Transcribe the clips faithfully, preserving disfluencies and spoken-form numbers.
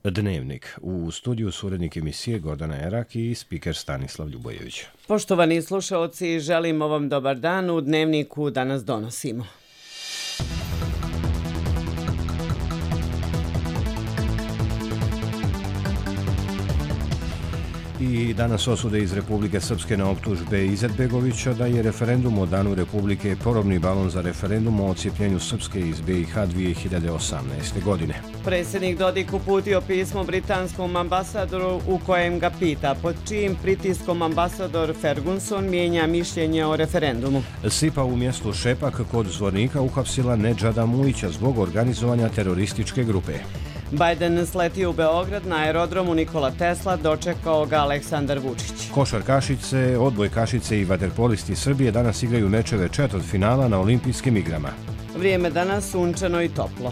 Dnevnik. U studiju su urednik emisije Gordana Erak i spiker Stanislav Ljubojević. Poštovani slušaoci, želimo vam dobar dan. U Dnevniku danas donosimo. I danas osude iz Republike Srpske na optužbe Izetbegovića da je referendum o Danu Republike probni balon za referendum o odcijepljenju Srpske iz B i H dvije hiljade osamnaeste. godine. Predsjednik Dodik uputio pismo britanskom ambasadoru u kojem ga pita pod čijim pritiskom ambasador Ferguson mijenja mišljenje o referendumu. SIPA u mjestu Šepak kod Zvornika uhapsila Nedžada Mujića zbog organizovanja terorističke grupe. Biden sletio u Beograd, na aerodromu Nikola Tesla dočekao ga Aleksandar Vučić. Košarkašice, odbojkašice i vaterpolisti Srbije danas igraju mečeve četvrtfinala na olimpijskim igrama. Vrijeme danas sunčano i toplo.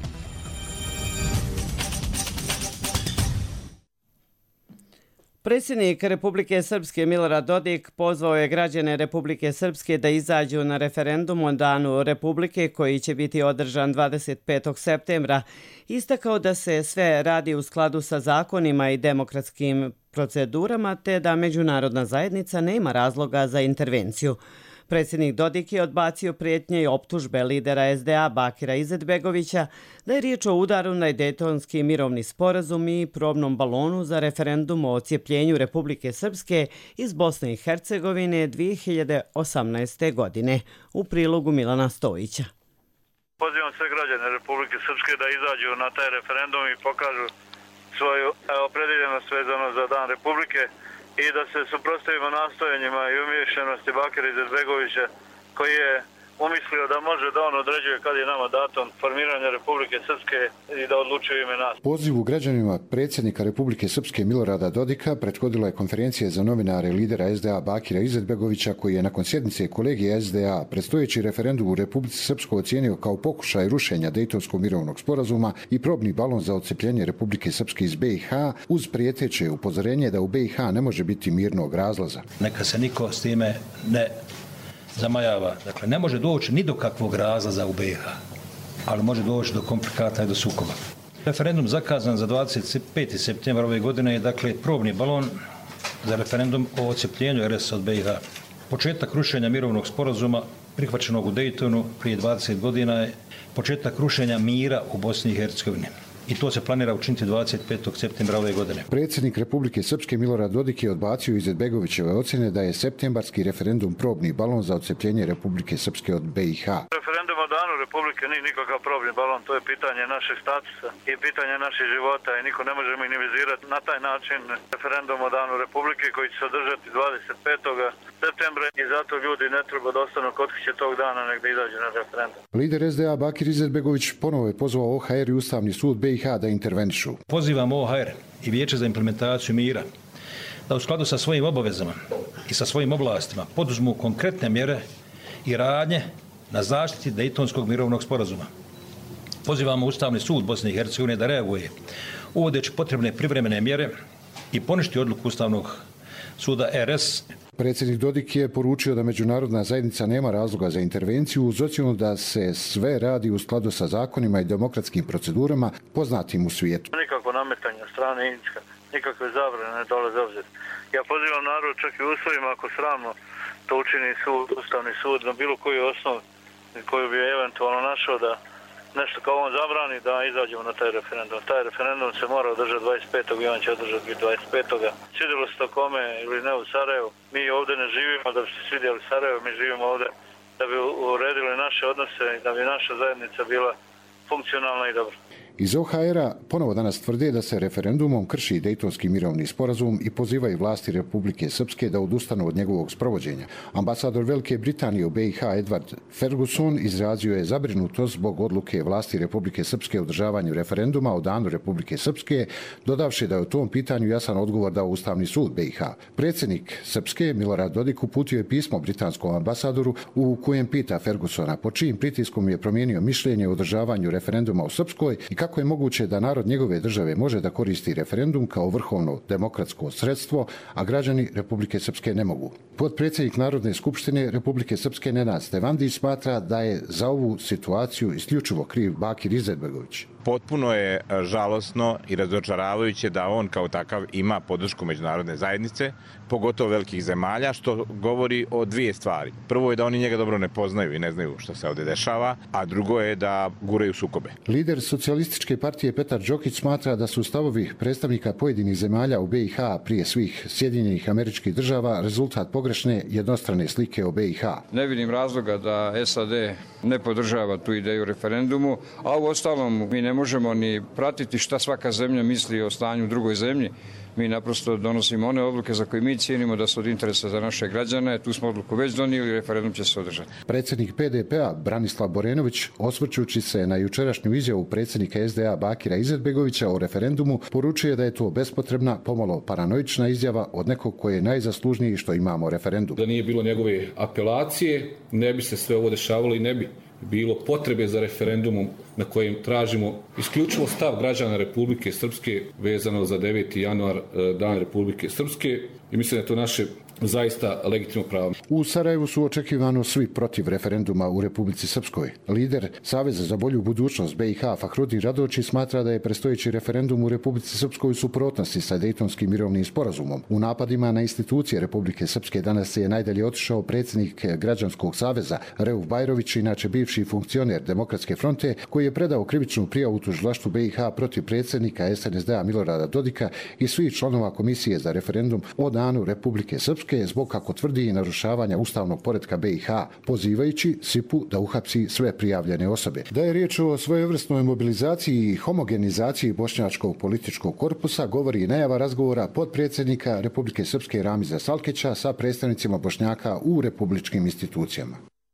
Predsjednik Republike Srpske Milorad Dodik pozvao je građane Republike Srpske da izađu na referendum o Danu Republike koji će biti održan dvadeset petog septembra. Istakao da se sve radi u skladu sa zakonima i demokratskim procedurama te da međunarodna zajednica nema razloga za intervenciju. Predsjednik Dodik je odbacio prijetnje i optužbe lidera S D A Bakira Izetbegovića da je riječ o udaru na Dejtonski mirovni sporazum i probnom balonu za referendum o odcijepljenju Republike Srpske iz Bosne i Hercegovine dvije hiljade osamnaeste. godine. U prilogu Milana Stojića. Pozivam sve građane Republike Srpske da izađu na taj referendum i pokažu svoju opredeljenost vezano za Dan Republike i da se suprotstavimo nastojanjima i umiješanosti Bakira Izetbegovića koji je umislio da može da on određuje kad je nama datum formiranja Republike Srpske i da odlučuje ime nas. Pozivu građanima predsjednika Republike Srpske Milorada Dodika prethodila je konferencija za novinare lidera S D A Bakira Izetbegovića koji je nakon sjednice kolegija S D A predstojeći referendum u Republici Srpskoj ocijenio kao pokušaj rušenja Dejtonskog mirovnog sporazuma i probni balon za odcepljenje Republike Srpske iz B i H uz prijeteće upozorenje da u B i H ne može biti mirnog razlaza. Neka se niko s time ne zamajava. Dakle, ne može doći ni do kakvog razlaza u B i H, ali može doći do komplikata i do sukoba. Referendum zakazan za dvadeset peti septembar ove godine je dakle probni balon za referendum o odcepljenju R S od B i H. Početak rušenja mirovnog sporazuma prihvaćenog u Dejtonu prije dvadeset godina je početak rušenja mira u Bosni i Hercegovini. I to se planira učiniti dvadeset petog septembra ove godine. Predsjednik Republike Srpske Milorad Dodik je odbacio Izetbegovićeve ocjene da je septembarski referendum probni balon za odcepljenje Republike Srpske od B i H. Referendum o Danu Republike nije nikakav probni balon, to je pitanje našeg statusa i pitanje naših života i niko ne može minimizirati na taj način referendum o Danu Republike koji će se održati dvadeset petog septembra i zato ljudi ne treba da ostanu kod kuće tog dana nek da izađu na referendum. Lider S D A Bakir Izetbegović ponovo je pozvao O H R i Ustavni sud B i H da intervenišu. Pozivam O H R i Vijeće za implementaciju mira da u skladu sa svojim obavezama i sa svojim oblastima poduzmu konkretne mjere i radnje na zaštiti Dejtonskog mirovnog sporazuma. Pozivamo Ustavni sud Bosne i Hercegovine da reaguje uvodeći potrebne privremene mjere i poništi odluku Ustavnog suda R S. Predsjednik Dodik je poručio da međunarodna zajednica nema razloga za intervenciju uz ocjenu da se sve radi u skladu sa zakonima i demokratskim procedurama poznatim u svijetu. Nikakvo nametanje strane Indijska, nikakve zabrane ne dolaze obzir. Ja pozivam narod čak i u uslovima ako sramno to učini sud, Ustavni sud na bilo koju osnovu koju bi eventualno našao da nešto kao on zabrani da izađemo na taj referendum. Taj referendum se mora održati dvadeset petog i on će održati dvadeset petog Svidjelo se to kome ili ne u Sarajevu. Mi ovdje ne živimo da bi se svidjeli Sarajevu, mi živimo ovdje da bi uredili naše odnose i da bi naša zajednica bila funkcionalna i dobra. Iz O H R-a ponovo danas tvrde da se referendumom krši Dejtonski mirovni sporazum i pozivaju vlasti Republike Srpske da odustanu od njegovog sprovođenja. Ambasador Velike Britanije u B i H Edward Ferguson izrazio je zabrinutost zbog odluke vlasti Republike Srpske o održavanju referenduma o Danu Republike Srpske, dodavši da je u tom pitanju jasan odgovor dao Ustavni sud B i H. Predsjednik Srpske Milorad Dodik uputio je pismo britanskom ambasadoru u kojem pita Fergusona po čijim pritiskom je promijenio mišljenje o održavanju referenduma u Srpskoj i kako kako je moguće da narod njegove države može da koristi referendum kao vrhovno demokratsko sredstvo, a građani Republike Srpske ne mogu. Potpredsjednik Narodne skupštine Republike Srpske Nenad Stevandić smatra da je za ovu situaciju isključivo kriv Bakir Izetbegović. Potpuno je žalosno i razočaravajuće da on kao takav ima podršku međunarodne zajednice, pogotovo velikih zemalja, što govori o dvije stvari. Prvo je da oni njega dobro ne poznaju i ne znaju što se ovdje dešava, a drugo je da guraju sukobe. Lider socijalističke partije Petar Đokić smatra da su stavovi predstavnika pojedinih zemalja u B i H prije svih Sjedinjenih Američkih Država rezultat pogrešne jednostrane slike o B i H. Ne vidim razloga da S A D ne podržava tu ideju referendumu, a u ostalom mi ne možemo ni pratiti šta svaka zemlja misli o stanju u drugoj zemlji. Mi naprosto donosimo one odluke za koje mi cijenimo da su od interesa za naše građane. Tu smo odluku već donijeli, referendum će se održati. Predsjednik P D P-a Branislav Borenović, osvrćući se na jučerašnju izjavu predsjednika S D A Bakira Izetbegovića o referendumu, poručuje da je to bespotrebna, pomalo paranoična izjava od nekog koji je najzaslužniji što imamo referendum. Da nije bilo njegove apelacije, ne bi se sve ovo dešavalo i ne bi bilo potrebe za referendumom na kojem tražimo isključivo stav građana Republike Srpske vezano za deveti januar, dan Republike Srpske, i mislim da je to naše zaista legitimno pravo. U Sarajevu su očekivano svi protiv referenduma u Republici Srpskoj. Lider Saveza za bolju budućnost B i H Fahrudin Radoči smatra da je predstojeći referendum u Republici Srpskoj u suprotnosti sa Dejtonskim mirovnim sporazumom. U napadima na institucije Republike Srpske danas je najdalje otišao predsjednik Građanskog saveza Reuf Bajrović, inače bivši funkcioner Demokratske fronte, koji je predao krivičnu prijavu tužilaštvu B i H protiv predsjednika S N S D-a Milorada Dodika i svih članova Komisije za referendum o danu Republike Srpske zbog, kako tvrdi, narušavanja ustavnog poretka B i H, pozivajući S I P-u da uhapsi sve prijavljene osobe. Da je riječ o svojevrsnoj mobilizaciji i homogenizaciji bošnjačkog političkog korpusa govori i najava razgovora potpredsjednika Republike Srpske Ramiza Salkeća sa predstavnicima Bošnjaka u republičkim institucijama.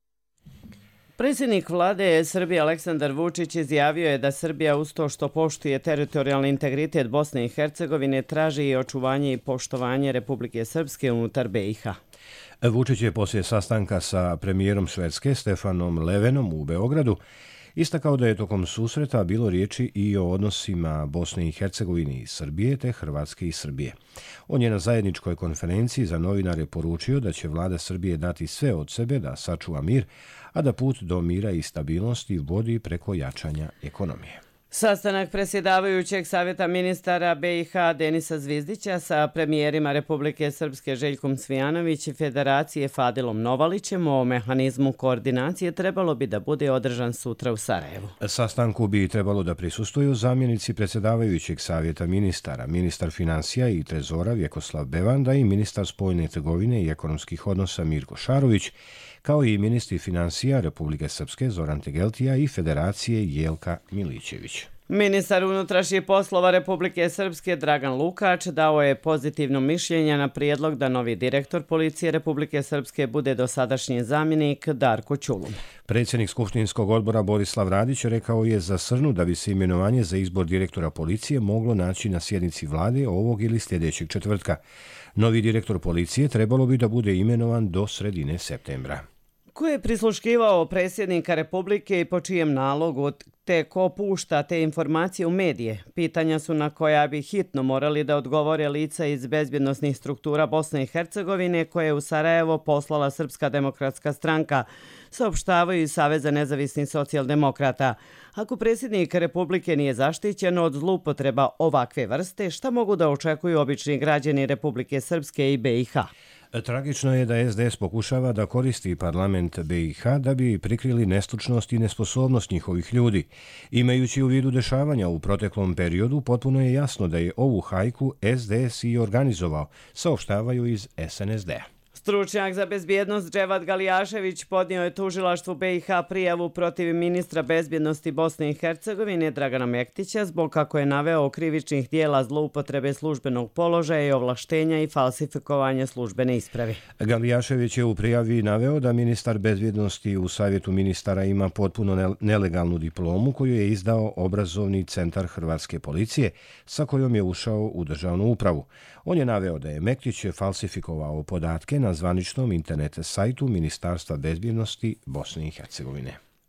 Predsjednik vlade Srbije Aleksandar Vučić izjavio je da Srbija uz to što poštuje teritorijalni integritet Bosne i Hercegovine traži i očuvanje i poštovanje Republike Srpske unutar B i H. Vučić je poslije sastanka sa premijerom Švedske Stefanom Löfvenom u Beogradu istakao da je tokom susreta bilo riječi i o odnosima Bosne i Hercegovine i Srbije te Hrvatske i Srbije. On je na zajedničkoj konferenciji za novinare poručio da će vlada Srbije dati sve od sebe da sačuva mir, a da put do mira i stabilnosti vodi preko jačanja ekonomije. Sastanak predsjedavajućeg savjeta ministara B i H Denisa Zvizdića sa premijerima Republike Srpske Željkom Cvijanović i Federacije Fadilom Novalićem o mehanizmu koordinacije trebalo bi da bude održan sutra u Sarajevu. Sastanku bi trebalo da prisustuju zamjenici predsjedavajućeg savjeta ministara, ministar financija i trezora Vjekoslav Bevanda i ministar spoljne trgovine i ekonomskih odnosa Mirko Šarović, kao i ministri financija Republike Srpske Zoran Tegeltija i Federacije Jelka Milićević. Ministar unutrašnjih poslova Republike Srpske Dragan Lukač dao je pozitivno mišljenje na prijedlog da novi direktor policije Republike Srpske bude dosadašnji zamjenik Darko Ćulum. Predsjednik Skupštinskog odbora Borislav Radić rekao je za Srnu da bi se imenovanje za izbor direktora policije moglo naći na sjednici vlade ovog ili sljedećeg četvrtka. Novi direktor policije trebalo bi da bude imenovan do sredine septembra. Ko je prisluškivao predsjednika Republike i po čijem nalogu, te ko pušta te informacije u medije? Pitanja su na koja bi hitno morali da odgovore lica iz bezbjednosnih struktura Bosne i Hercegovine koje je u Sarajevo poslala Srpska demokratska stranka, saopštavaju iz Saveza nezavisnih socijaldemokrata. Ako predsjednik Republike nije zaštićen od zloupotreba ovakve vrste, šta mogu da očekuju obični građani Republike Srpske i B i H? Tragično je da S D S pokušava da koristi parlament B i H da bi prikrili nestručnost i nesposobnost njihovih ljudi. Imajući u vidu dešavanja u proteklom periodu, potpuno je jasno da je ovu hajku S D S i organizovao, saopštavaju iz S N S D-a. Stručnjak za bezbjednost Dževad Galijašević podnio je tužilaštvu B i H prijavu protiv ministra bezbjednosti Bosne i Hercegovine Dragana Mektića zbog, kako je naveo, krivičnih dijela zloupotrebe službenog položaja i ovlaštenja i falsifikovanja službene isprave. Galijašević je u prijavi naveo da ministar bezbjednosti u Savjetu ministara ima potpuno nelegalnu diplomu koju je izdao Obrazovni centar Hrvatske policije, sa kojom je ušao u državnu upravu. On je naveo da je Mektić falsifikovao podatke na zvaničnom internet sajtu Ministarstva bezbjednosti Bosne i Hercegovine.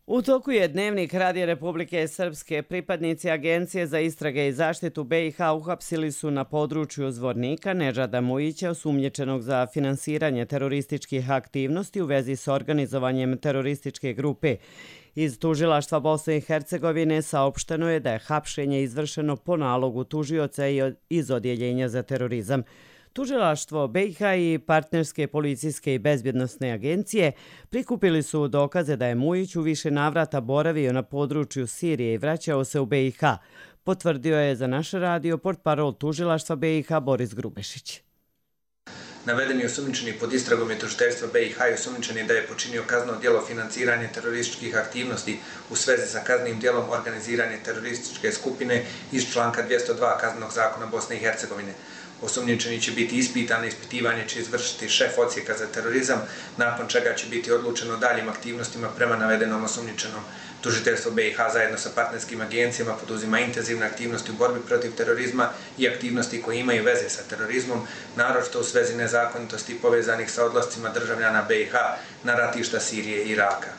U toku je Dnevnik Radija Republike Srpske. Pripadnici Agencije za istrage i zaštitu B i H uhapsili su na području Zvornika Nežada Mujića, osumnjičenog za finansiranje terorističkih aktivnosti u vezi s organizovanjem terorističke grupe. Iz tužilaštva Bosne i Hercegovine saopšteno je da je hapšenje izvršeno po nalogu tužioca iz Odjeljenja za terorizam. Tužilaštvo B i H i partnerske policijske i bezbjednosne agencije prikupili su dokaze da je Mujić u više navrata boravio na području Sirije i vraćao se u B i H. Potvrdio je za naš radio portparol tužilaštva B i H Boris Grubešić. Navedeni osumnjičeni pod istragom je tužiteljstva B i H i osumnjičeni da je počinio kazneno djelo financiranje terorističkih aktivnosti u svezi sa kaznenim djelom organiziranje terorističke skupine iz članka dvjesto dva Kaznenog zakona Bosne i Hercegovine. Osumnjičeni će biti ispitan, ispitivanje će izvršiti šef odsjeka za terorizam, nakon čega će biti odlučeno o daljim aktivnostima prema navedenom osumnjičenom. Tužiteljstvo B i H zajedno sa partnerskim agencijama poduzima intenzivne aktivnosti u borbi protiv terorizma i aktivnosti koje imaju veze sa terorizmom, naročito u svezi nezakonitosti povezanih sa odlascima državljana B i H na ratišta Sirije i Iraka.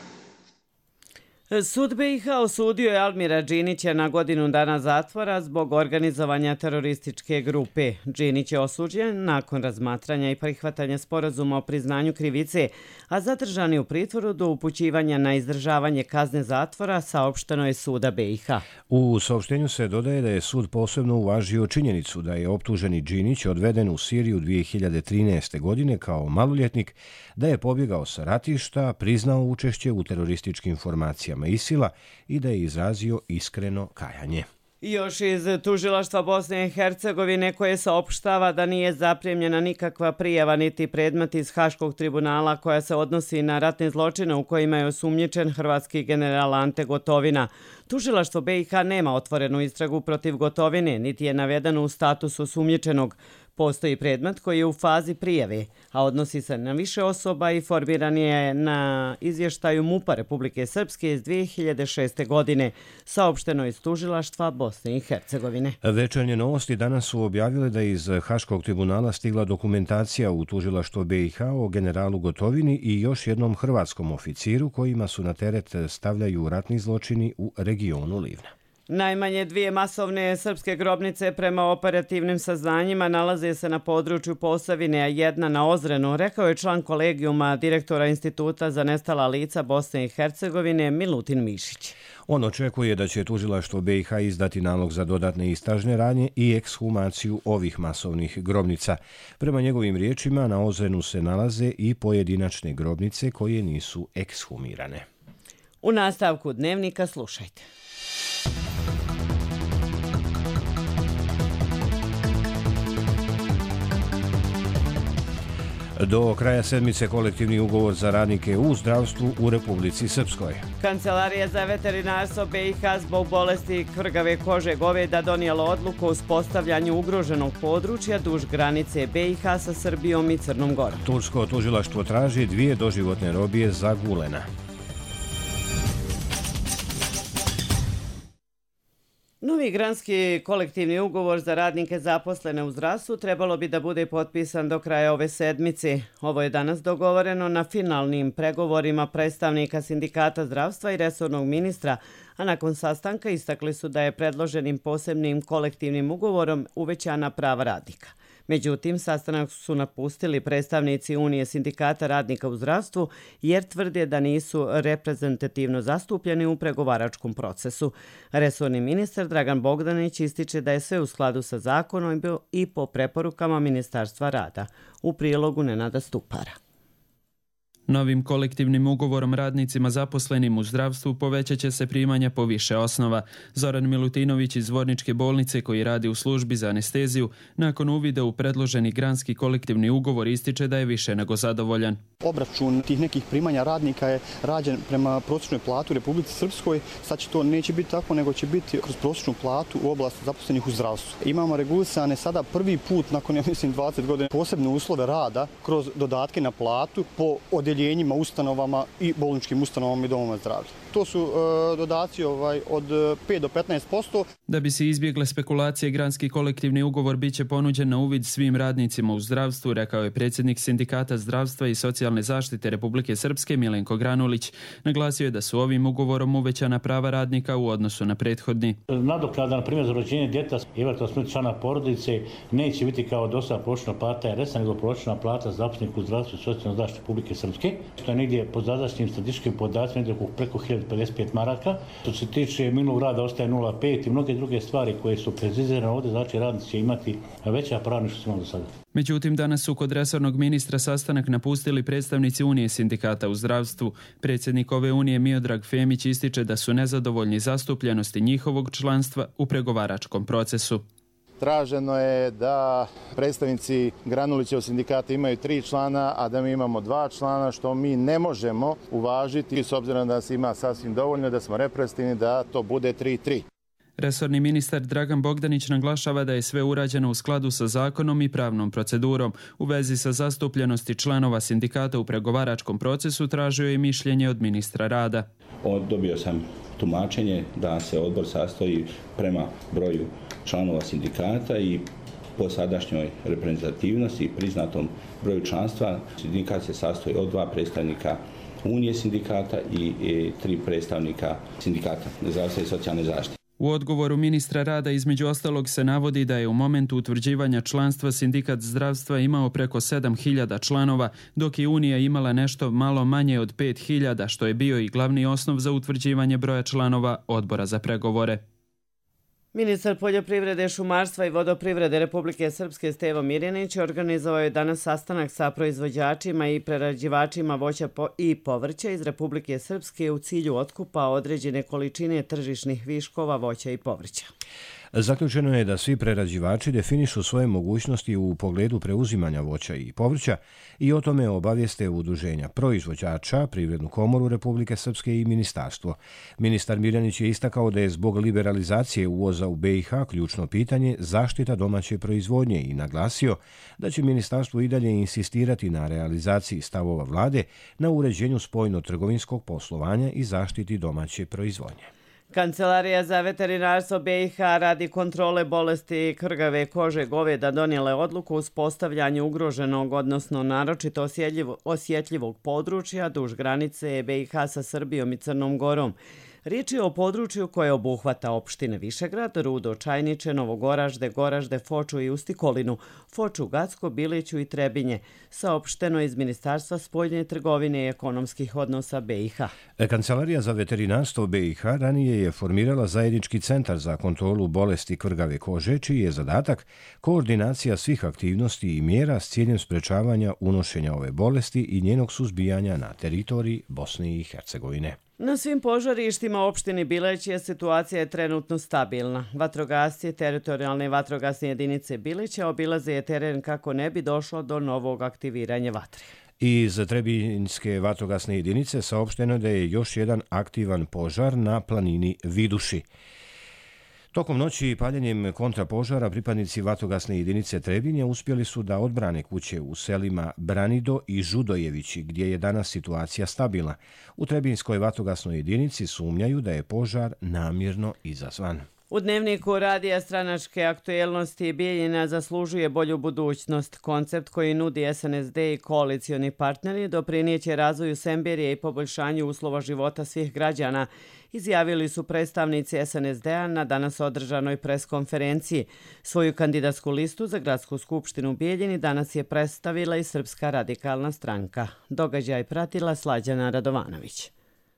Sud B i H osudio je Almira Džinića na godinu dana zatvora zbog organizovanja terorističke grupe. Džinić je osuđen nakon razmatranja i prihvatanja sporazuma o priznanju krivice, a zadržan je u pritvoru do upućivanja na izdržavanje kazne zatvora, saopšteno je suda B i H. U saopštenju se dodaje da je sud posebno uvažio činjenicu da je optuženi Džinić odveden u Siriju dvije hiljade trinaeste. godine kao maloljetnik, da je pobjegao sa ratišta, priznao učešće u terorističkim formacijama Isila i da je izrazio iskreno kajanje. Još iz tužilaštva Bosne i Hercegovine koje saopštava da nije zaprimljena nikakva prijava niti predmet iz Haškog tribunala koja se odnosi na ratne zločine u kojima je osumnjičen hrvatski general Ante Gotovina. Tužilaštvo B i H nema otvorenu istragu protiv Gotovine, niti je navedeno u statusu osumnjičenog. Postoji predmet koji je u fazi prijave, a odnosi se na više osoba i formiran je na izvještaju MUP-a Republike Srpske iz dvije hiljade šeste. godine, saopšteno iz tužilaštva Bosne i Hercegovine. Večernje novosti danas su objavile da iz Haškog tribunala stigla dokumentacija u tužilaštvo B i H o generalu Gotovini i još jednom hrvatskom oficiru kojima su na teret stavljaju ratni zločini u regionu Livna. Najmanje dvije masovne srpske grobnice prema operativnim saznanjima nalaze se na području Posavine, a jedna na Ozrenu, rekao je član kolegijuma direktora Instituta za nestala lica Bosne i Hercegovine Milutin Mišić. On očekuje da će tužilaštvo B i H izdati nalog za dodatne istražne radnje i ekshumaciju ovih masovnih grobnica. Prema njegovim riječima, na Ozrenu se nalaze i pojedinačne grobnice koje nisu ekshumirane. U nastavku Dnevnika slušajte. Do kraja sedmice kolektivni ugovor za radnike u zdravstvu u Republici Srpskoj. Kancelarija za veterinarstvo B i H zbog bolesti kvrgave kože goveda donijela odluku o uspostavljanju ugroženog područja duž granice B i H sa Srbijom i Crnom Gorom. Tursko tužilaštvo traži dvije doživotne robije za Gulena. Novi granski kolektivni ugovor za radnike zaposlene u zdravstvu trebalo bi da bude potpisan do kraja ove sedmice. Ovo je danas dogovoreno na finalnim pregovorima predstavnika Sindikata zdravstva i resornog ministra, a nakon sastanka istakli su da je predloženim posebnim kolektivnim ugovorom uvećana prava radnika. Međutim, sastanak su napustili predstavnici Unije sindikata radnika u zdravstvu jer tvrde da nisu reprezentativno zastupljeni u pregovaračkom procesu. Resorni ministar Dragan Bogdanić ističe da je sve u skladu sa zakonom i po preporukama Ministarstva rada. U prilogu Nenada Stupara. Novim kolektivnim ugovorom radnicima zaposlenim u zdravstvu povećat će se primanja po više osnova. Zoran Milutinović iz Zvorničke bolnice, koji radi u službi za anesteziju, nakon uvida u predloženi granski kolektivni ugovor ističe da je više nego zadovoljan. Obračun tih nekih primanja radnika je rađen prema prosječnoj plati u Republici Srpskoj. Sad će to neće biti tako, nego će biti kroz prosječnu platu u oblasti zaposlenih u zdravstvu. Imamo regulisane sada prvi put nakon, ja mislim, dvadeset godina posebne uslove rada kroz dodatke na platu po odjeljenju odeljenjima, ustanovama i bolničkim ustanovama i domovima zdravlja. To su e, dodaci ovaj, od pet do petnaest posto. Da bi se izbjegle spekulacije, granski kolektivni ugovor bit će ponuđen na uvid svim radnicima u zdravstvu, rekao je predsjednik Sindikata zdravstva i socijalne zaštite Republike Srpske Milenko Granulić. Naglasio je da su ovim ugovorom uvećana prava radnika u odnosu na prethodni. Nadoknada, na primjer, za rođenje djeteta i eventualno smrt člana porodice neće biti kao do sada prosječna plata er es-a, nego prosječna plata zaposlenih u zdravstvu i socijalnoj zaštiti Republike Srpske, što je negdje po sadašnjim statističkim podacima negdje preko hiljadu pedeset pet maraka. Što se tiče minulog rada ostaje nula zarez pet i mnoge druge stvari koje su precizirane ovdje, znači radnici će imati veća prava nego što su imali do sada. Međutim, danas su kod resornog ministra sastanak napustili predstavnici Unije sindikata u zdravstvu. Predsjednik ove unije Miodrag Femić ističe da su nezadovoljni zastupljenosti njihovog članstva u pregovaračkom procesu. Traženo je da predstavnici Granulićevog sindikata imaju tri člana, a da mi imamo dva člana, što mi ne možemo uvažiti, s obzirom da se ima sasvim dovoljno, da smo reprezentativni, da to bude tri tri. Resorni ministar Dragan Bogdanić naglašava da je sve urađeno u skladu sa zakonom i pravnom procedurom. U vezi sa zastupljenosti članova sindikata u pregovaračkom procesu tražio je mišljenje od ministra rada. Dobio sam tumačenje da se odbor sastoji prema broju članova sindikata i po sadašnjoj reprezentativnosti i priznatom broju članstva. Sindikat se sastoji od dva predstavnika Unije sindikata i tri predstavnika Sindikata zdravstva i socijalne zaštite. U odgovoru ministra rada između ostalog se navodi da je u momentu utvrđivanja članstva Sindikat zdravstva imao preko sedam hiljada članova, dok je Unija imala nešto malo manje od pet hiljada, što je bio i glavni osnov za utvrđivanje broja članova odbora za pregovore. Ministar poljoprivrede, šumarstva i vodoprivrede Republike Srpske Stevo Mirjanić organizovao je danas sastanak sa proizvođačima i prerađivačima voća i povrća iz Republike Srpske u cilju otkupa određene količine tržišnih viškova voća i povrća. Zaključeno je da svi prerađivači definišu svoje mogućnosti u pogledu preuzimanja voća i povrća i o tome obavijeste udruženja proizvođača, Privrednu komoru Republike Srpske i ministarstvo. Ministar Mirjanić je istakao da je zbog liberalizacije uvoza u be i ha ključno pitanje zaštita domaće proizvodnje i naglasio da će ministarstvo i dalje insistirati na realizaciji stavova vlade na uređenju spoljno-trgovinskog poslovanja i zaštiti domaće proizvodnje. Kancelarija za veterinarstvo be i ha radi kontrole bolesti krgave kože goveda donijela odluku o uspostavljanju ugroženog, odnosno naročito osjetljivog područja duž granice be i ha sa Srbijom i Crnom Gorom. Riječ je o području koje obuhvata opštine Višegrad, Rudo, Čajniče, Novogoražde, Goražde, Foču i Ustikolinu, Foču, Gacko, Biliću i Trebinje, saopšteno iz Ministarstva spoljne trgovine i ekonomskih odnosa be i ha. Kancelarija za veterinarstvo be i ha ranije je formirala zajednički centar za kontrolu bolesti krgave kože, čiji je zadatak koordinacija svih aktivnosti i mjera s ciljem sprečavanja unošenja ove bolesti i njenog suzbijanja na teritoriji Bosne i Hercegovine. Na svim požarištima opštini Bileće situacija je trenutno stabilna. Vatrogasci teritorijalne vatrogasne jedinice Bileća obilaze teren kako ne bi došlo do novog aktiviranja vatre. Iz Trebinjske vatrogasne jedinice saopšteno da je još jedan aktivan požar na planini Viduši. Tokom noći paljenjem kontrapožara pripadnici vatrogasne jedinice Trebinje uspjeli su da odbrane kuće u selima Branido i Žudojevići, gdje je danas situacija stabilna. U Trebinjskoj vatrogasnoj jedinici sumnjaju da je požar namjerno izazvan. U dnevniku radija stranačke aktuelnosti Bijeljina zaslužuje bolju budućnost. Koncept koji nudi es en es de i koalicioni partneri doprinijeće razvoju Semberije i poboljšanju uslova života svih građana, izjavili su predstavnici es en es de-a na danas održanoj preskonferenciji. Svoju kandidatsku listu za gradsku skupštinu Bijeljini danas je predstavila i Srpska radikalna stranka. Događaj pratila Slađana Radovanović.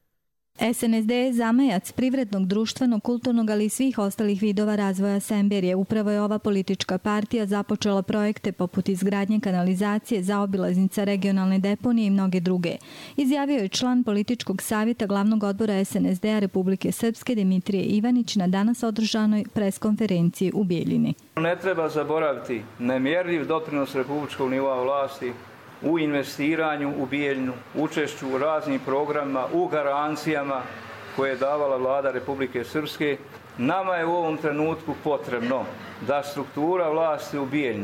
es en es de je zamajac privrednog, društvenog, kulturnog, ali i svih ostalih vidova razvoja Semberije. Upravo je ova politička partija započela projekte poput izgradnje kanalizacije, zaobilaznica, regionalne deponije i mnoge druge. Izjavio je član političkog savjeta glavnog odbora es en es de-a Republike Srpske Dimitrije Ivanić na danas održanoj preskonferenciji u Bijeljini. Ne treba zaboraviti nemjerljiv doprinos republičkog nivoa vlasti u investiranju u Bijeljinu, učešću u raznim programima, u garancijama koje je davala vlada Republike Srpske. Nama je u ovom trenutku potrebno da struktura vlasti u Bijeljini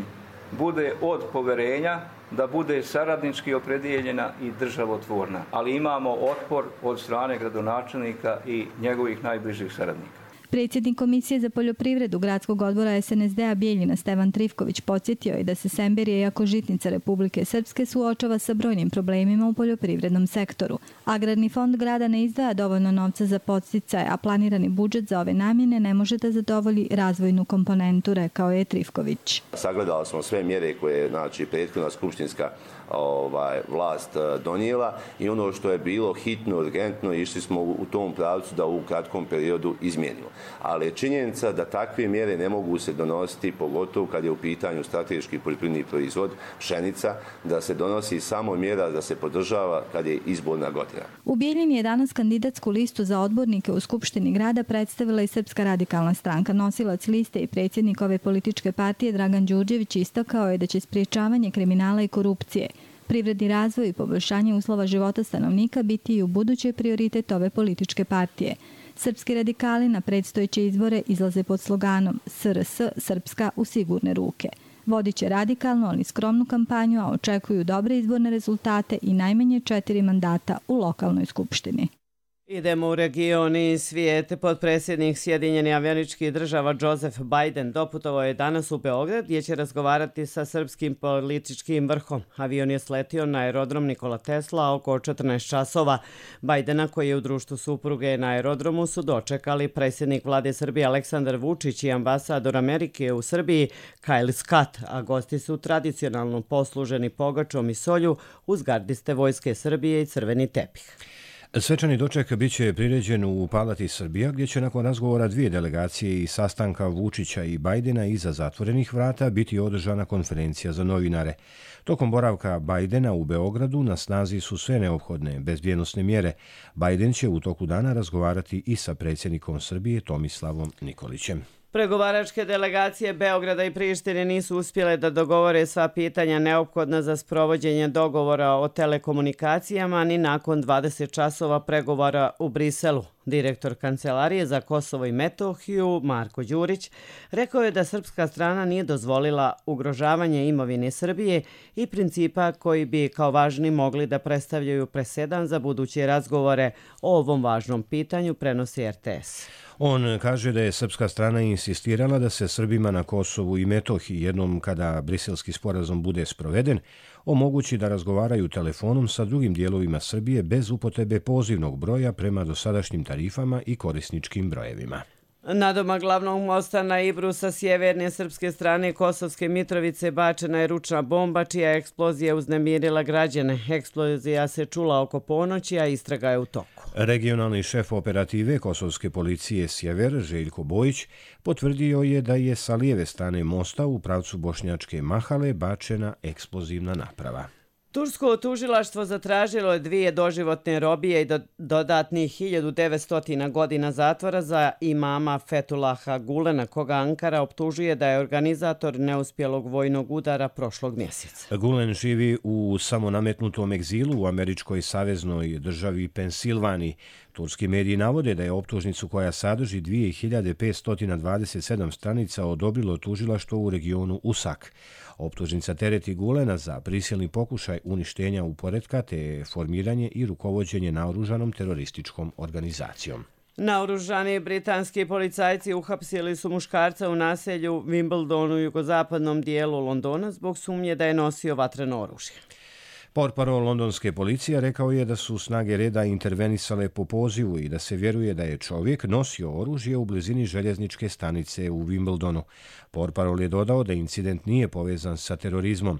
bude od poverenja, da bude saradnički opredijeljena i državotvorna. Ali imamo otpor od strane gradonačelnika i njegovih najbližih saradnika. Predsjednik Komisije za poljoprivredu Gradskog odbora es en es de a Bijeljina Stevan Trifković podsjetio je da se Semberije, iako žitnica Republike Srpske, suočava sa brojnim problemima u poljoprivrednom sektoru. Agrarni fond grada ne izdvaja dovoljno novca za podsticaje, a planirani budžet za ove namjene ne može da zadovolji razvojnu komponentu, rekao je Trifković. Sagledali smo sve mjere koje je znači, prethodna skupštinska ovaj, vlast donijela i ono što je bilo hitno, urgentno, išli smo u tom pravcu da u kratkom periodu izmijenimo. Ali je činjenica da takve mjere ne mogu se donositi, pogotovo kad je u pitanju strateški poljoprivredni proizvod, pšenica, da se donosi samo mjera da se podržava kad je izborna godina. U Bijeljini je danas kandidatsku listu za odbornike u Skupštini grada predstavila i Srpska radikalna stranka. Nosilac liste i predsjednik ove političke partije Dragan Đurđević istakao je da će spriječavanje kriminala i korupcije, privredni razvoj i poboljšanje uslova života stanovnika biti i u buduće prioritet ove političke partije. Srpski radikali na predstojeće izbore izlaze pod sloganom S R S Srpska u sigurne ruke. Vodit će radikalnu, ali skromnu kampanju, a očekuju dobre izborne rezultate i najmanje četiri mandata u lokalnoj skupštini. Idemo u region i svijet. Potpredsjednik Sjedinjenih Američkih Država Joseph Biden doputovao je danas u Beograd gdje će razgovarati sa srpskim političkim vrhom. Avion je sletio na aerodrom Nikola Tesla oko četrnaest časova. Bidena, koji je u društvu supruge na aerodromu, su dočekali predsjednik vlade Srbije Aleksandar Vučić i ambasador Amerike u Srbiji Kyle Scott, a gosti su tradicionalno posluženi pogačom i solju uz gardiste vojske Srbije i crveni tepih. Svečani doček biće priređen u Palati Srbija, gdje će nakon razgovora dvije delegacije i sastanka Vučića i Bajdena iza zatvorenih vrata biti održana konferencija za novinare. Tokom boravka Bajdena u Beogradu na snazi su sve neophodne bezbjednosne mjere. Bajden će u toku dana razgovarati i sa predsjednikom Srbije Tomislavom Nikolićem. Pregovaračke delegacije Beograda i Prištine nisu uspjele da dogovore sva pitanja neophodna za sprovođenje dogovora o telekomunikacijama ni nakon dvadeset časova pregovora u Briselu. Direktor Kancelarije za Kosovo i Metohiju, Marko Đurić, rekao je da srpska strana nije dozvolila ugrožavanje imovine Srbije i principa koji bi kao važni mogli da predstavljaju presedan za buduće razgovore o ovom važnom pitanju, prenosi er te es. On kaže da je srpska strana insistirala da se Srbima na Kosovu i Metohiji jednom kada briselski sporazum bude sproveden, omogući da razgovaraju telefonom sa drugim dijelovima Srbije bez upotrebe pozivnog broja prema dosadašnjim tarifama i korisničkim brojevima. Nadomak glavnog mosta na Ibru sa sjeverne srpske strane Kosovske Mitrovice bačena je ručna bomba čija eksplozija uznemirila građane. Eksplozija se čula oko ponoći, a istraga je u toku. Regionalni šef operative Kosovske policije Sjever, Željko Bojić, potvrdio je da je sa lijeve strane mosta u pravcu Bošnjačke Mahale bačena eksplozivna naprava. Tursko tužilaštvo zatražilo je dvije doživotne robije i do, dodatnih hiljadu devetsto godina zatvora za imama Fethullaha Gulena, koga Ankara optužuje da je organizator neuspjelog vojnog udara prošlog mjeseca. Gulen živi u samonametnutom egzilu u američkoj saveznoj državi Pensilvaniji. Turski mediji navode da je optužnicu koja sadrži dvije hiljade petsto dvadeset sedam stranica odobrilo tužilaštvo u regionu Usak. Optužnica tereti Gulena za prisilni pokušaj uništenja uporetka te formiranje i rukovođenje naoružanom terorističkom organizacijom. Naoružani britanski policajci uhapsili su muškarca u naselju Wimbledonu u jugozapadnom dijelu Londona zbog sumnje da je nosio vatreno oružje. Portparol londonske policije rekao je da su snage reda intervenisale po pozivu i da se vjeruje da je čovjek nosio oružje u blizini željezničke stanice u Wimbledonu. Portparol je dodao da incident nije povezan sa terorizmom.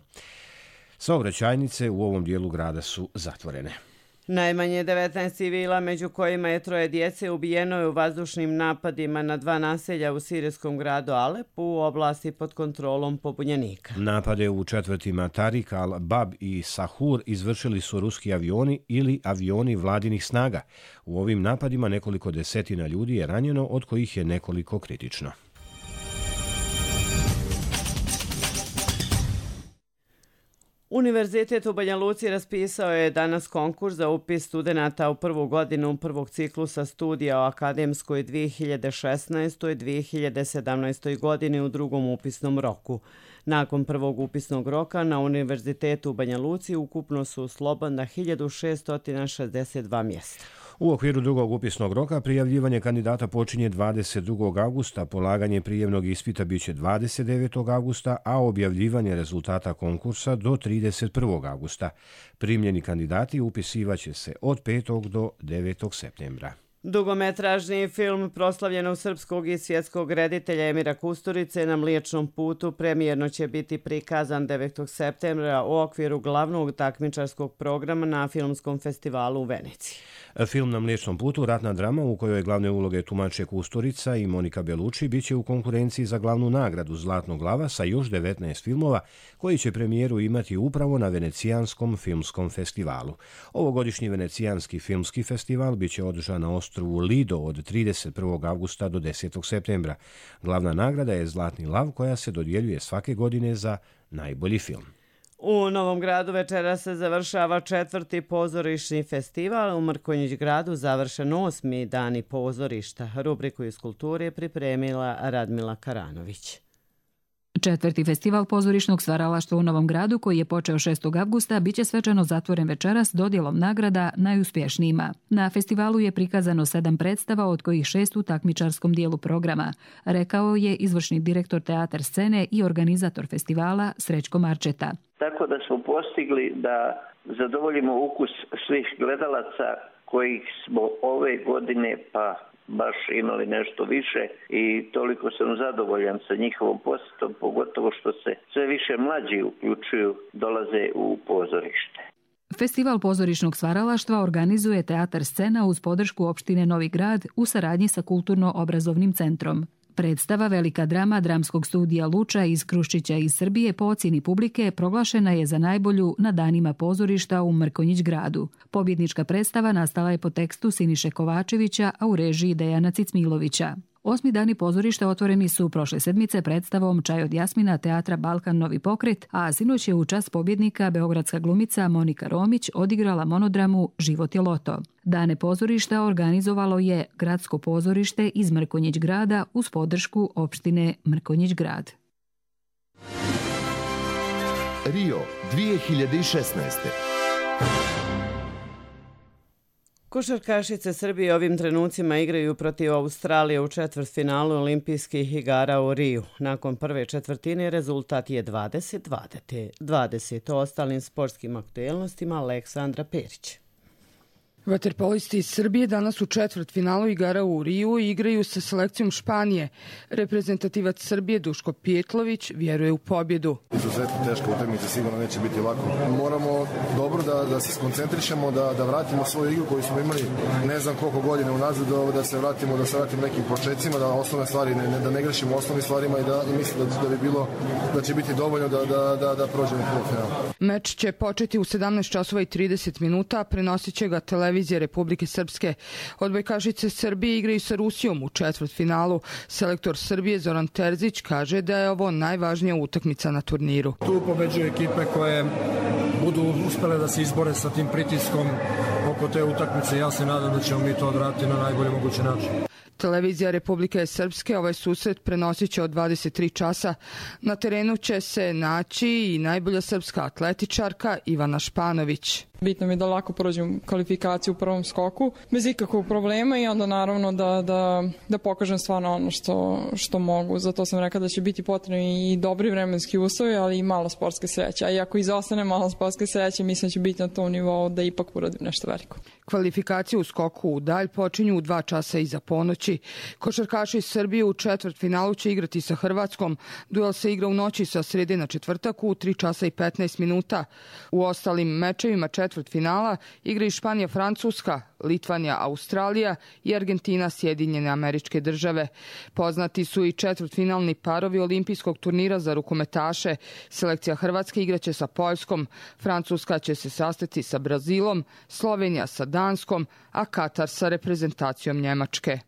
Saobraćajnice u ovom dijelu grada su zatvorene. Najmanje devetnaest civila, među kojima je troje djece, ubijeno je u vazdušnim napadima na dva naselja u sirijskom gradu Alepu u oblasti pod kontrolom pobunjenika. Napade u četvrtima Tarik al-Bab i Sahur izvršili su ruski avioni ili avioni vladinih snaga. U ovim napadima nekoliko desetina ljudi je ranjeno, od kojih je nekoliko kritično. Univerzitet u Banja Luci raspisao je danas konkurs za upis studenata u prvu godinu prvog ciklusa studija o akademskoj dvije hiljade šesnaestoj dvije hiljade sedamnaestoj godini u drugom upisnom roku. Nakon prvog upisnog roka na Univerzitetu u Banja Luci ukupno su slobodna hiljadu šesto šezdeset dva mjesta. U okviru drugog upisnog roka prijavljivanje kandidata počinje dvadeset drugog avgusta, polaganje prijemnog ispita biće dvadeset devetog avgusta, a objavljivanje rezultata konkursa do trideset prvog avgusta. Primljeni kandidati upisivaće se od petog do devetog septembra. Dugometražni film proslavljenog srpskog i svjetskog reditelja Emira Kusturice na Mliječnom putu premijerno će biti prikazan devetog septembra u okviru glavnog takmičarskog programa na Filmskom festivalu u Veneciji. Film na Mliječnom putu, ratna drama u kojoj glavne uloge tumače Kusturica i Monika Belucci, biće u konkurenciji za glavnu nagradu Zlatnog lava sa još devetnaest filmova koji će premijeru imati upravo na Venecijanskom filmskom festivalu. Ovogodišnji Venecijanski filmski festival biće održan na ostrvu Lido od trideset prvog avgusta do desetog septembra. Glavna nagrada je Zlatni lav koja se dodjeljuje svake godine za najbolji film. U Novom Gradu večera se završava četvrti pozorišni festival. U Mrkonjić gradu završen osmi dani pozorišta. Rubriku iz kulture pripremila Radmila Karanović. Četvrti festival pozorišnog stvaralaštva u Novom Gradu, koji je počeo šestog avgusta, biće svečano zatvoren večeras dodjelom nagrada najuspješnijima. Na festivalu je prikazano sedam predstava, od kojih šest u takmičarskom dijelu programa, rekao je izvršni direktor Teatar scene i organizator festivala Srećko Marčeta. Tako da smo postigli da zadovoljimo ukus svih gledalaca kojih smo ove godine pa baš imali nešto više i toliko sam zadovoljan sa njihovom posjetom, pogotovo što se sve više mlađi uključuju, dolaze u pozorište. Festival pozorišnog stvaralaštva organizuje Teatar scena uz podršku opštine Novi Grad u saradnji sa Kulturno-obrazovnim centrom. Predstava Velika drama dramskog studija Luča iz Kruščića iz Srbije po ocjeni publike proglašena je za najbolju na danima pozorišta u Mrkonjić gradu. Pobjednička predstava nastala je po tekstu Siniše Kovačevića, a u režiji Dejana Cicmilovića. Osmi dani pozorišta otvoreni su prošle sedmice predstavom Čaj od Jasmina Teatra Balkan Novi pokret, a sinoć je u čast pobjednika beogradska glumica Monika Romić odigrala monodramu Život je loto. Dane pozorišta organizovalo je Gradsko pozorište iz Mrkonjić grada uz podršku opštine Mrkonjić grad. Rio dvije hiljade šesnaeste. Košarkašice Srbije ovim trenucima igraju protiv Australije u četvrtfinalu olimpijskih igara u Riju. Nakon prve četvrtine rezultat je dvadeset dvadeset. O ostalim sportskim aktuelnostima Aleksandra Perić. Vaterpolisti iz Srbije danas u četvrtfinalu igara u Riju igraju sa selekcijom Španije. Reprezentativac Srbije Duško Pijetlović vjeruje u pobjedu. Izuzetno teška utakmica, sigurno neće biti lako. Moramo dobro da, da se skoncentrišemo, da, da vratimo svoju igru koju smo imali ne znam koliko godina unazad, da se vratimo, da se vratimo nekim početcima, da osnovne stvari, ne, da ne grešimo osnovnim stvarima i da i mislim da, da bi bilo, da će biti dovoljno da, da, da, da prođemo u polufinal. Meč će početi u sedamnaest časova i trideset minuta, prenosit će ga televizija Republike Srpske. Odbojkašice Srbije igraju sa Rusijom u četvrtfinalu. Selektor Srbije Zoran Terzić kaže da je ovo najvažnija utakmica na turniru. Tu pobeđuju ekipe koje budu uspele da se izbore sa tim pritiskom oko te utakmice. Ja se nadam da ćemo mi to odraditi na najbolji mogući način. Televizija Republike Srpske ovaj susret prenosit će od dvadeset tri časa. Na terenu će se naći i najbolja srpska atletičarka Ivana Španović. Bitno mi je da lako prođem kvalifikaciju u prvom skoku, bez ikakvog problema i onda naravno da, da, da pokažem stvarno ono što, što mogu. Zato sam rekla da će biti potrebni i dobri vremenski uslovi, ali i malo sportske sreće. A i ako izostane malo sportske sreće, mislim da će biti na tom nivou da ipak uradim nešto veliko. Kvalifikacije u skoku u dalj počinju u dva časa iza ponoći. Košarkaši iz Srbije u četvrtfinalu će igrati sa Hrvatskom. Duel se igra u noći sa srede na četvrtak u tri časa i petnaest minuta. U ostalim mečevima četvrtfinala igraju Španija, Francuska, Litvanija, Australija i Argentina, Sjedinjene Američke Države. Poznati su i četvrtfinalni parovi olimpijskog turnira za rukometaše. Selekcija Hrvatske igraće sa Poljskom, Francuska će se sastati sa Brazilom, Slovenija sa Danskom, a Katar sa reprezentacijom Njemačke.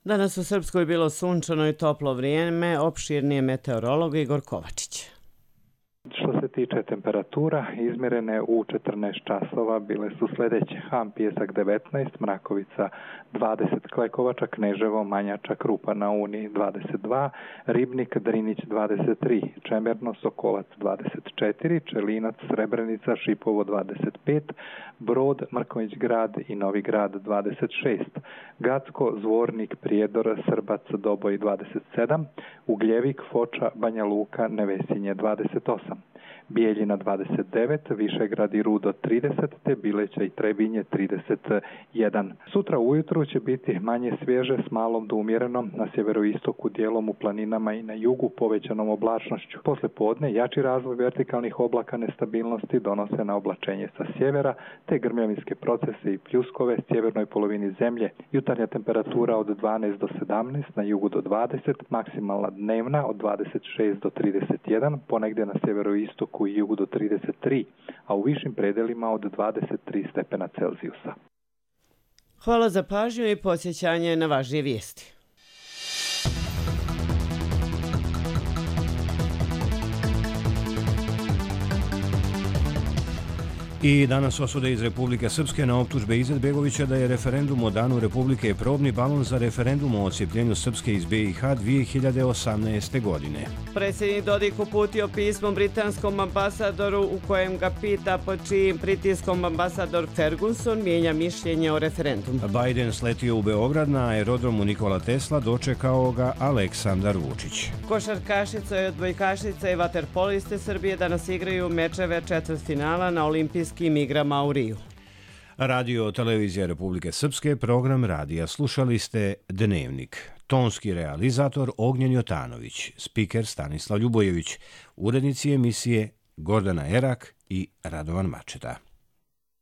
Danas u Srpskoj je bilo sunčano i toplo vrijeme, opširnije meteorolog Igor Kovačić. Što se tiče temperatura, izmjerene u četrnaest časova bile su sljedeće: Ham, Pijesak devetnaest, Mrakovica dvadeset, Klekovača, Kneževo, Manjača, Krupa na Uni dvadeset dva, Ribnik, Drinić dvadeset tri, Čemerno, Sokolac dvadeset četiri, Čelinac, Srebrenica, Šipovo dvadeset pet, Brod, Mrković grad i Novi grad dvadeset šest, Gacko, Zvornik, Prijedor, Srbac, Doboj dvadeset sedam, Ugljevik, Foča, Banja Luka, Nevesinje dvadeset osam, Bijeljina dvadeset devet, Višegrad i Rudo trideset, te Bileća i Trebinje trideset jedan. Sutra ujutru će biti manje svježe s malom do umjerenom, na sjeveroistoku dijelom u planinama i na jugu povećanom oblačnošću. Posle podne jači razvoj vertikalnih oblaka nestabilnosti donose na oblačenje sa sjevera, te grmljavinske procese i pljuskove sjevernoj polovini zemlje. Jutarnja temperatura od dvanaest do sedamnaest, na jugu do dvadeset, maksimalna dnevna od dvadeset šest do trideset jedan, ponegdje na sjeveroistoku i jugu do trideset tri, a u višim predelima od dvadeset tri stepena Celzijusa. Hvala za pažnju i podsjećanje na važnije vijesti. I danas osude iz Republike Srpske na optužbe Izetbegovića da je referendum o Danu Republike probni balon za referendum o odcijepljenju Srpske iz B i H dvije hiljade osamnaeste. godine. Predsjednik Dodik uputio pismo britanskom ambasadoru u kojem ga pita pod čijim pritiskom ambasador Ferguson mijenja mišljenje o referendumu. Biden sletio u Beograd, na aerodromu Nikola Tesla dočekao ga Aleksandar Vučić. Košarkašice i odbojkašice i vaterpoliste Srbije danas igraju mečeve četvrtfinala na olimpijskim igrama u Riju. Radio Televizija Republike Srpske, program radija. Slušali ste Dnevnik. Tonski realizator Ognjen Jotanović, spiker Stanislav Ljubojević, urednici emisije Gordana Erak i Radovan Mačeta.